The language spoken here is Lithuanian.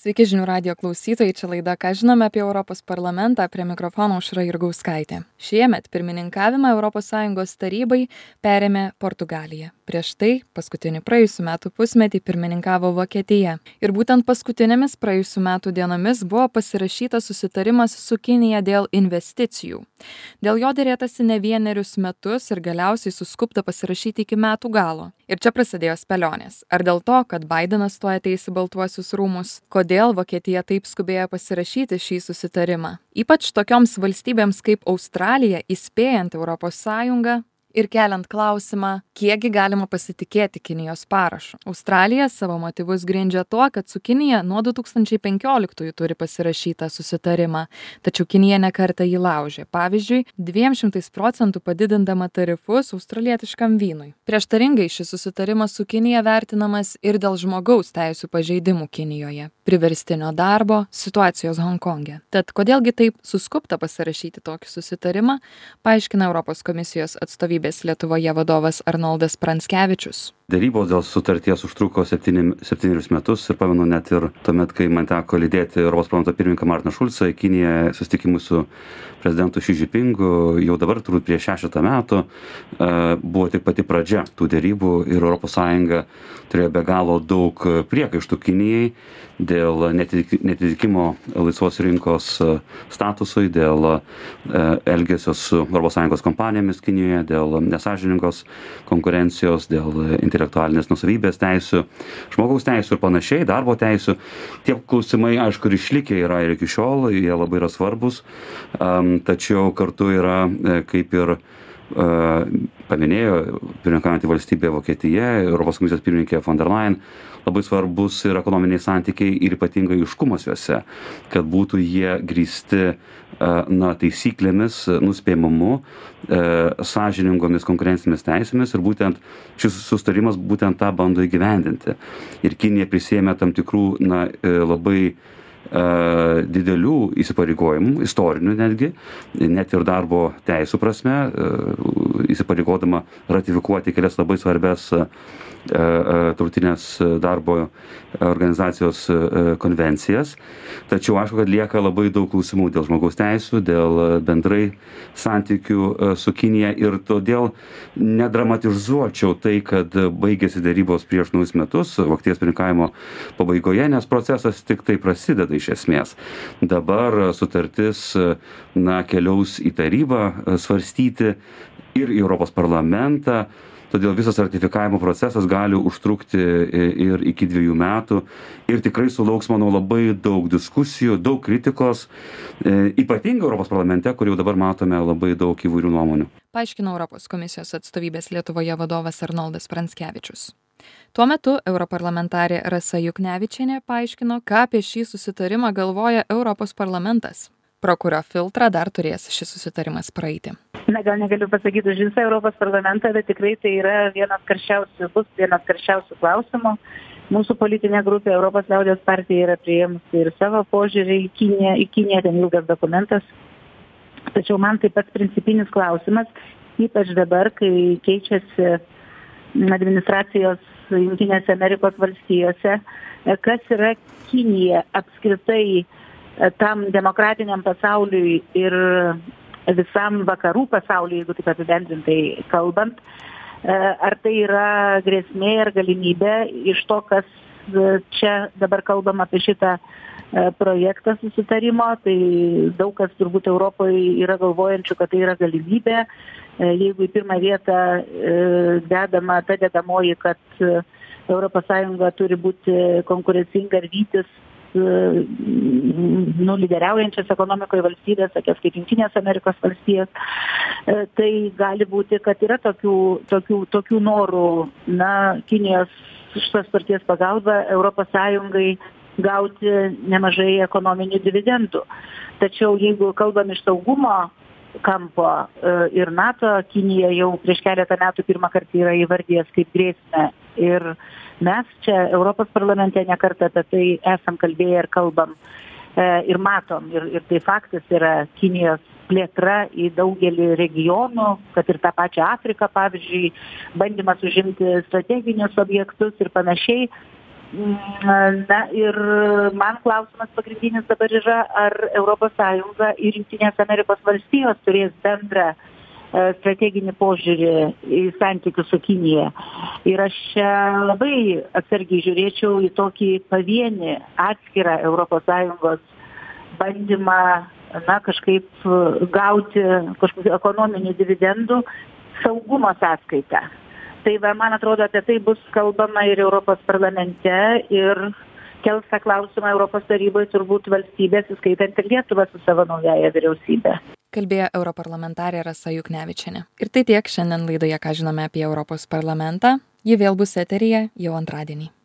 Sveiki žinių radijo klausytojai, čia laida Ką žinome apie Europos parlamentą, prie mikrofono Aušra Jurgauskaitė. Šiemet pirmininkavimą ES tarybai perėmė Portugalija. Prieš tai paskutinį praėjusių metų pusmetį pirmininkavo Vokietija. Ir būtent paskutinėmis praėjusių metų dienomis buvo pasirašytas susitarimas su Kinija dėl investicijų. Dėl jo derėtasi ne vienerius metus ir galiausiai suskubta pasirašyti iki metų galo. Ir čia prasidėjo spėlionės. Ar dėl to, kad Baidenas tuoj ateis į Baltuosius rūmus? Kodėl Vokietija taip skubėjo pasirašyti šį susitarimą? Ypač tokioms valstybėms kaip Australija, įspėjant ES ir keliant klausimą, kiekgi galima pasitikėti Kinijos parašu. Australija savo motyvus grindžia tuo, kad su Kinija nuo 2015 turi pasirašytą susitarimą, tačiau Kinija nekartą jį laužė. Pavyzdžiui, 200% padidindama tarifus australietiškam vynui. Prieštaringai šis susitarimas su Kinija vertinamas ir dėl žmogaus teisių pažeidimų Kinijoje, priverstinio darbo, situacijos Honkonge. Tad kodėlgi taip suskubta pasirašyti tokį susitarimą, paaiškina Europos komisijos atstovybės Lietuvoje vadovas Arnoldas Pranckevičius. Derybos dėl sutarties užtruko 7 metus ir pamenu net ir tuomet, kai man teko lydėti Europos parlamento pirmininką Martiną Šulcą į Kiniją susitikimui su prezidentu Xi Jinpingu, jau dabar turbūt prieš 6 metų, buvo tik pati pradžia tų derybų ir ES turėjo be galo daug priekaištų Kinijai dėl netitikimo laisvos rinkos statusui, dėl elgesio su ES kompanijomis Kinijoje, dėl nesąžiningos konkurencijos, dėl intelektualinės nusavybės teisių, žmogaus teisių ir panašiai, darbo teisių. Tie klausimai, aišku, ir išlikę yra ir iki šiol, jie labai yra svarbus, tačiau kartu yra, kaip ir paminėjo pirmininkaujantį valstybę Vokietija, Europos komisijos pirmininkė von der Leyen, labai svarbus ir ekonominiai santykiai ir ypatingai aiškumas juose, kad būtų jie grįsti taisyklėmis, nuspėjimumu, sąžiningomis konkurencinėmis teisėmis ir būtent šis susitarimas būtent tą bando įgyvendinti. Ir Kinija prisėmė tam tikrų labai didelių įsipareigojimų, istorinių netgi, net ir darbo teisų prasme, įsipareigodama ratifikuoti kelias labai svarbias tautinės darbo organizacijos konvencijas. Tačiau aišku, kad lieka labai daug klausimų dėl žmogaus teisų, dėl bendrai santykių su Kinija ir todėl nedramatizuočiau tai, kad baigėsi derybos prieš naujus metus, Vokietijos pirmininkavimo pabaigoje, nes procesas tik tai prasideda iš esmės. Dabar sutartis keliaus į tarybą svarstyti ir į Europos parlamentą. Todėl visas ratifikavimo procesas gali užtrukti ir iki 2 metų ir tikrai sulauks, manau, labai daug diskusijų, daug kritikos, ypatingai Europos parlamente, kur jau dabar matome labai daug įvairių nuomonių. Paaiškino Europos komisijos atstovybės Lietuvoje vadovas Arnoldas Pranckevičius. Tuo metu europarlamentarė Rasa Juknevičienė paaiškino, ką apie šį susitarimą galvoja Europos parlamentas, pro kurio filtrą dar turės šis susitarimas praeiti. Gal negaliu pasakyti už visą Europos parlamentą, bet tikrai tai yra vienas karščiausių klausimų. Mūsų politinė grupė Europos liaudies partija yra priėmusi ir savo požiūrį į Kiniją, ten ilgas dokumentas. Tačiau man taip pat principinis klausimas, ypač dabar, kai keičiasi administracijos Jungtinėse Amerikos valstijose, kas yra Kinija apskritai tam demokratiniam pasauliui ir visam vakarų pasauliui, jeigu taip apibendrintai kalbant, ar tai yra grėsmė ir galimybė iš to, kas čia dabar kalbam apie šitą projektą susitarimo, tai daug kas turbūt Europoje yra galvojančių, kad tai yra galimybė. Jeigu į pirmą vietą dedama ta dedamoji, kad ES turi būti konkurencinga ir vytis lyderiaujančias ekonomikoje valstybės, tokias kaip Jungtinės Amerikos valstijos, tai gali būti, kad yra tokių norų, Kinijos šitos sutarties pagalba ES gauti nemažai ekonominių dividendų. Tačiau jeigu kalbam iš saugumo kampo ir NATO, Kinija jau prieš keletą metų pirmą kartą yra įvardijęs kaip grėsmę. Ir mes čia Europos parlamente nekartą apie tai esam kalbėję ir kalbam ir matom. Ir tai faktas yra Kinijos plėtra į daugelį regionų, kad ir tą pačią Afriką, pavyzdžiui, bandymas užimti strateginius objektus ir panašiai. Na ir man klausimas pagrindinis dabar yra, ar ES ir Jungtinės Amerikos valstijos turės bendrą strateginį požiūrį į santykius su Kinija. Ir aš čia labai atsargiai žiūrėčiau į tokį pavienį atskirą ES bandymą, kažkaip gauti kažkokių ekonominių dividendų saugumo sąskaitą. Tai man atrodo, apie tai bus kalbama ir Europos parlamente ir kels tą klausimą Europos taryboje turbūt valstybės, įskaitant ir Lietuvą su savo naująja vyriausybė. Kalbėjo europarlamentarė Rasa Juknevičienė. Ir tai tiek šiandien laidoje, ką žinome apie Europos parlamentą. Ji vėl bus eteryje jau antradienį.